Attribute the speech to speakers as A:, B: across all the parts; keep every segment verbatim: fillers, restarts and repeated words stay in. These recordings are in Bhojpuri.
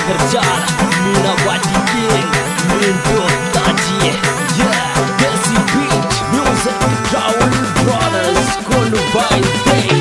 A: kerjaan Mina Wadikin Melindut Taji Yeah, Desi Beach Music Raul Brothers Kolubai Day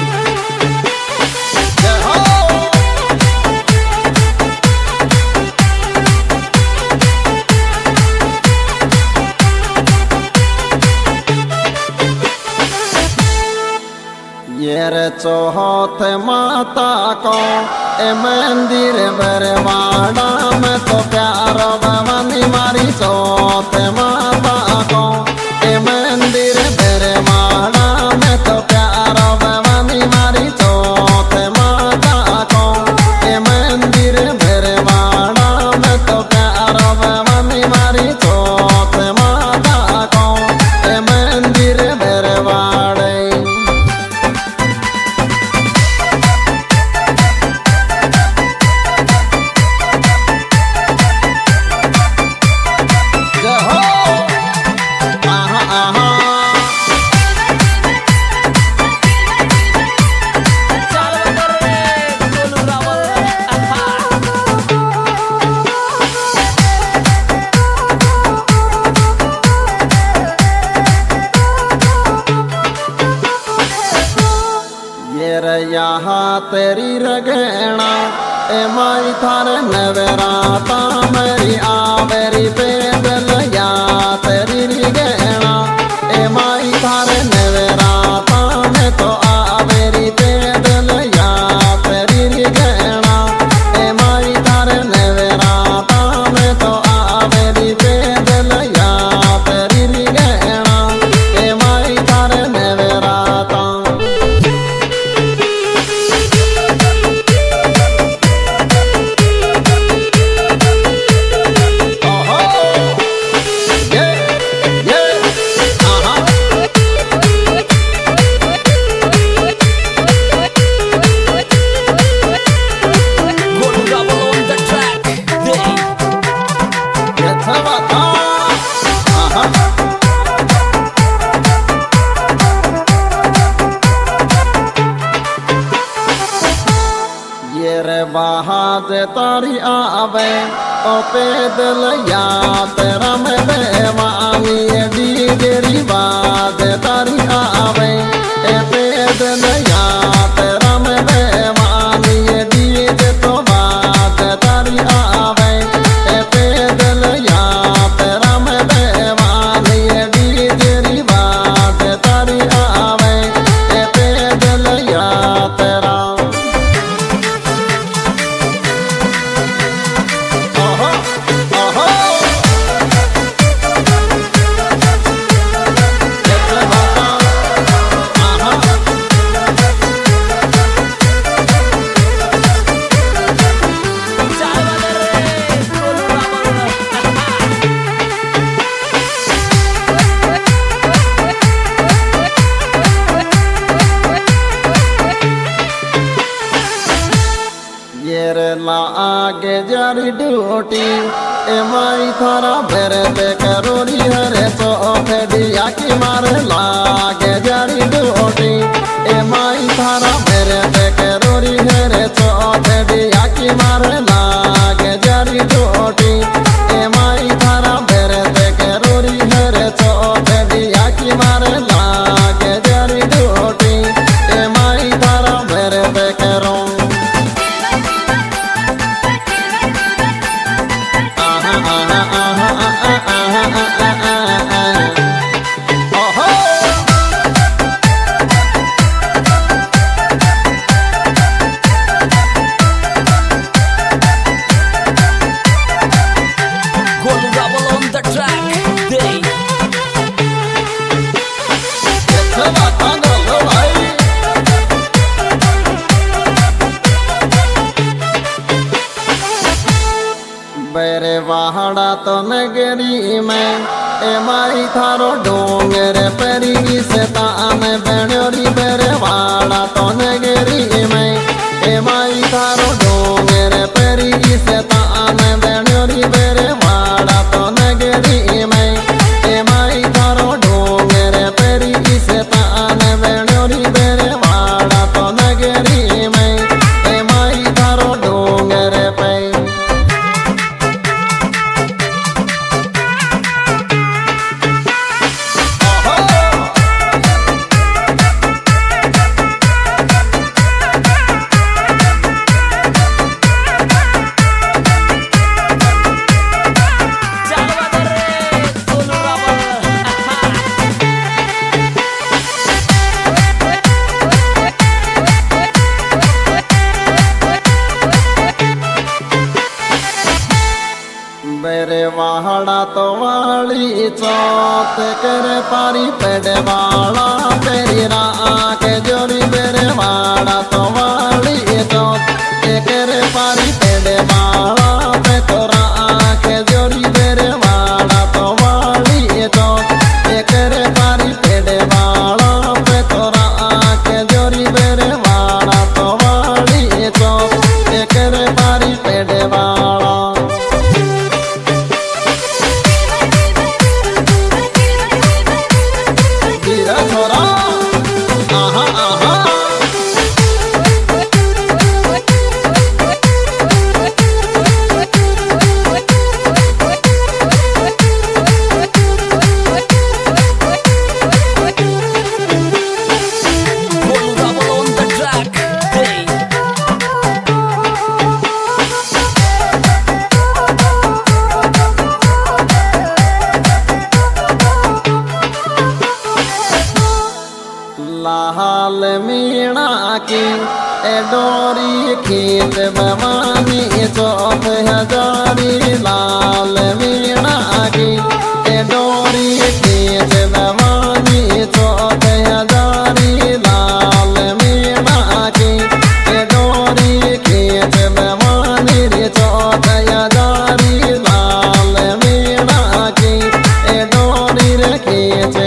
B: ये चौथ माता को ए मंदिर बरवाड़ा में तो प्यार भवानी मारी चौथ माता को ए मंदिर बरवाड़ा में तो प्यार भवानी मारी चौथ माता को ए मंदिर बरवाड़ा में तो प्यार भवानी मारी चौथ माता को ए मंदिर बरवाड़े यहाँ तेरी रगेणा ए माई थार नवराता मेरी आवेरी पैदल या तेरी रगेणा ए माई थार नवराता में तो आवेरी पैदल या तेरी रगेणा ए माई थार नवराता में तो आवेरी पैदल या तेरी रगेणा ए माई थार नवराता बाहर तारी आवे ओ पैदल या तेरा में बेवानी डीगरी बात तारी आवे ए पैदल या तेरा में बेवानी डीग तो बात तारी आवे ए पैदल या तेरा में बेवानी डीगरी बात तारी आवे ए पैदल या तेरा आगे जारी ड्यूटी ए माई थारा बेरे करोरी हरे चौथे दिया की मार लागे जारी ड्यूटी ए माई थारा बेरे करोरी हरे चौथे दिया की मार लागे जारी ड्यूटी ए माई थारा बेरे करोरी हरे चौथे दिया की मार लागे जारी ड्यूटी ए माई थारा बेरे करो बेरे वाहड़ा तो नगरी में ए माई थारो डोंगर परी से तान बनोरी बेरे वाहड़ा तो नगरी में ए माई थारो डोंगर परी से तान बनोरी बेरे वाहड़ा तो नगरी में ए माई थारो डोंगर परी से तान बनोरी बेरे वाहड़ा तो नगरी में ए माई थारो डोंगर पे चौथ करे पारी पेड़ वाला तेरी राख जोरी बेरे वाड़ा तो वाली चौथ करे पारी पेड़ वाला पे तो राख जोरी बेरे वाड़ा तो वाली चौथ करे पारी पेड़ वाला पे तो राख जोरी बेरे वाड़ा तो वाली चौथ करे पारी पेड़ वाला लाल मीणा की डोरी खींच भवानी चौथ हजारी लाल मीणा की डोरी खींच भवानी चौथ हजारी लाल मीणा की डोरी खींच भवानी चौथ हजारी लाल मीणा की डोरी रे खींचे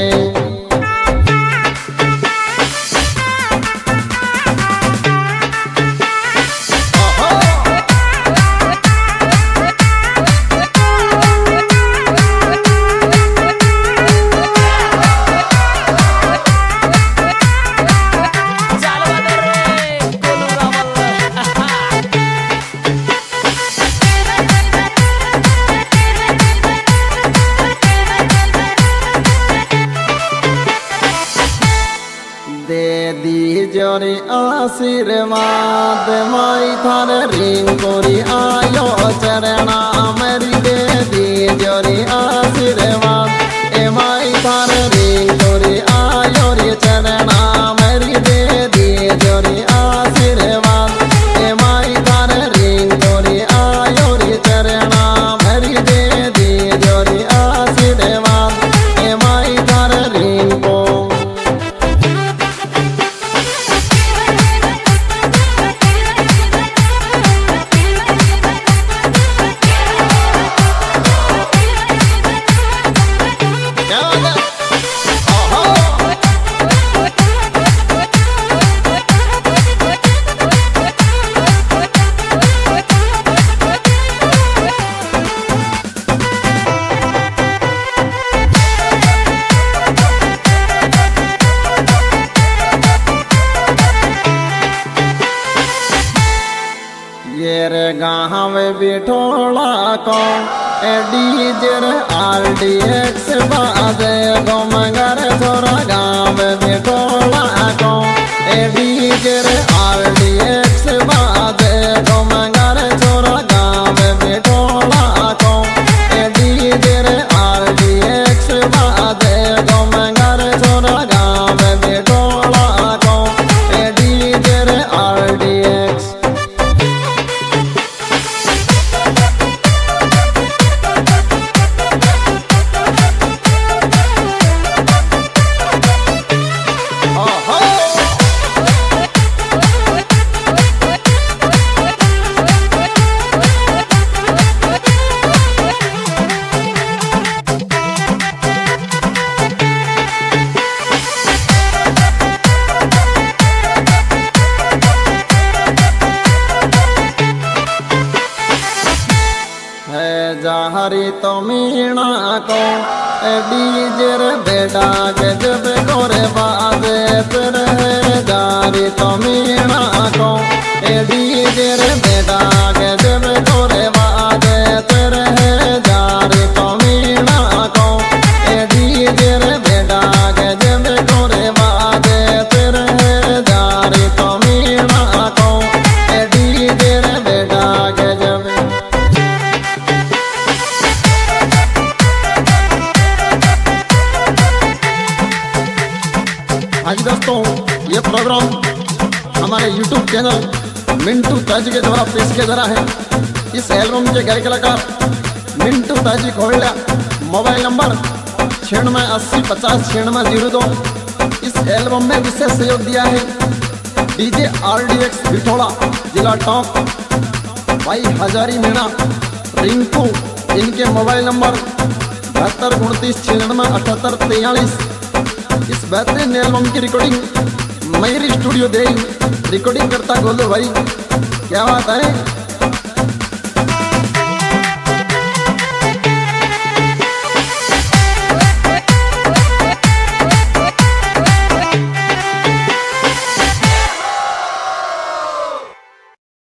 B: दे दी जोरी आशीर्वाद माई थार रिंग कोरी आयो चरणा मेरी दे दी जोरी आशीर्वाद ए माई थार रिंग कोरी आयो रे चरणा मेरी दे दी जोरी आशीर्वाद ए माई थार रिंग कोरी आयो रे चरणा मेरी दे दी जोरी आशीर्वाद ए माई थार रिंग को ये गाँव बिठोला को डीजर आर डी एक्स बाजे गो मगर थोड़ा गाँव बिठोला को डीजर आर डी एक्स बाजे गो मगर थोड़ा गाँव बिठोला को डीजर आर डी एक्स बाजे गो मगर थोड़ा गाँव बिठोला को डीजर आर डी एक्स हरी तो मीणा को डीजर बेटा गजब गोरे बाजे फिर है जारी तो मीणा को डीजर बेटा गजब गोरे बाजे फिर है जारी तो मीणा को डीजर बेटा गजब गोरे बाजे फिर है जारी तो मीणा को डीजर बेटा गजब हाँ जी दोस्तों, ये प्रोग्राम हमारे यूट्यूब चैनल मिंटू ताजी के द्वारा पेश किया जा रहा है। इस एल्बम के गायक कलाकार मिंटू ताजी खोड़िया, मोबाइल नंबर छियानवे अस्सी पचास छियानवे जीरो दो। इस एल्बम में विशेष सहयोग दिया है DJ R D X Bithoda जिला टॉप भाई हजारी मीणा रिंकू। इनके मोबाइल नंबर बहत्तर उनतीस छियानवे अठहत्तर तैयलीस। इस बेहतरीन एल्बम की रिकॉर्डिंग मयूरी स्टूडियो दे रिकॉर्डिंग करता गोलू भाई, क्या बात है।